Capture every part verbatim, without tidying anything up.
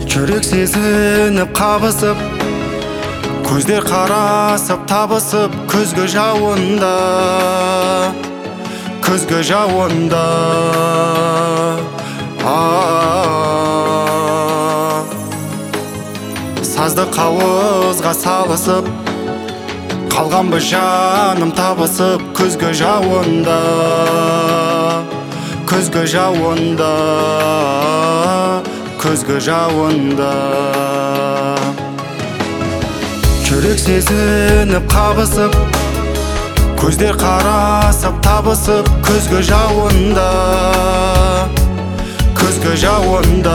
Жүрек сезініп қабысып, көздер қарасып табысып, күзгі жауында, күзгі жауында. Сазды қауызға салысып, қалғанбыз жаным табысып, күзгі жауында, күзгі жауында, күзгі жауында. Жүрек сезініп қабысып, көздер қарасып табысып, күзгі жауында, күзгі жауында.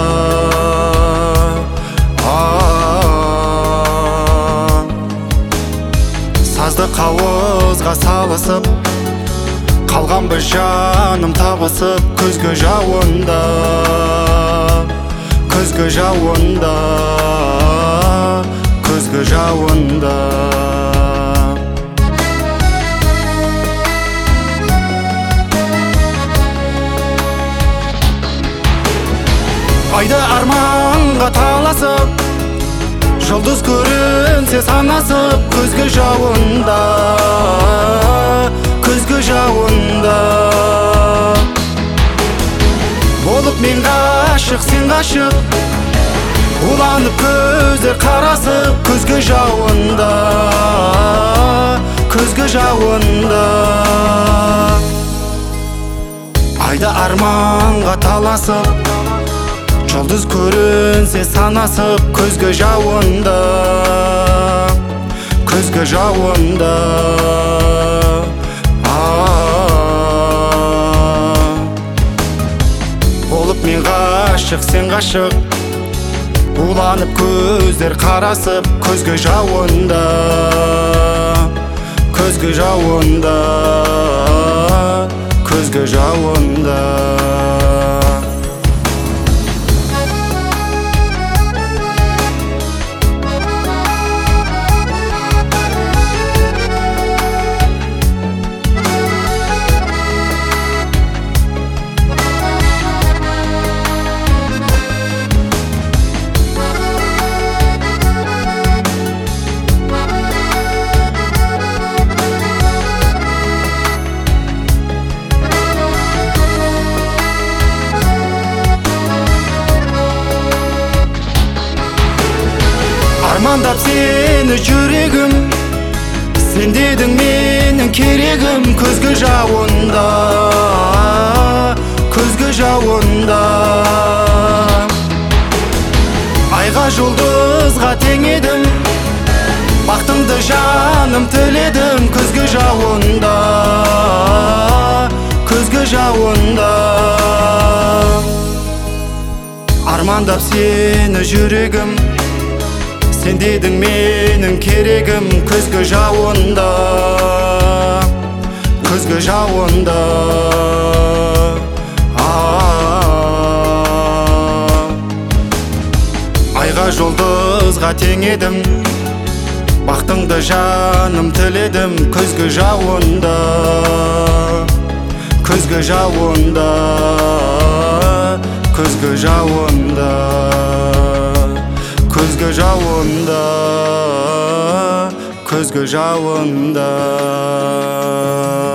Сазды қауызға салысып, қалғанбыз жаным табысып, күзгі жауында, күзгі жауында, күзгі жауында. Айды арманға таласып, жұлдыз көрінсе санасып, күзгі жауында, күзгі жауында. Болып мен ғашық, сен ғашық, уланып көздер қарасып, күзгі жауында, күзгі жауында. Айды арманға таласып, жұлдыз көрінсе санасып, күзгі жауында, күзгі жауында. Болып мен ғашық, сен ғашық, уланып көздер қарасып, күзгі жауында, күзгі жауында, күзгі жауында. Армандап сені жүрегім, сен дедің менің керегім, күзгі жауында, күзгі жауында. Айға жұлдызға тең едім, бақытымды жаным тіледім, күзгі жауында, күзгі жауында. Армандап сені жүрегім, сен дедің менің керегім, күзгі жауында, күзгі жауында. Айға жұлдызға тең едім, бақытыңды жаным тіледім, күзгі жауында, күзгі жауында, күзгі жауында, күзгі жауында, күзгі жауында.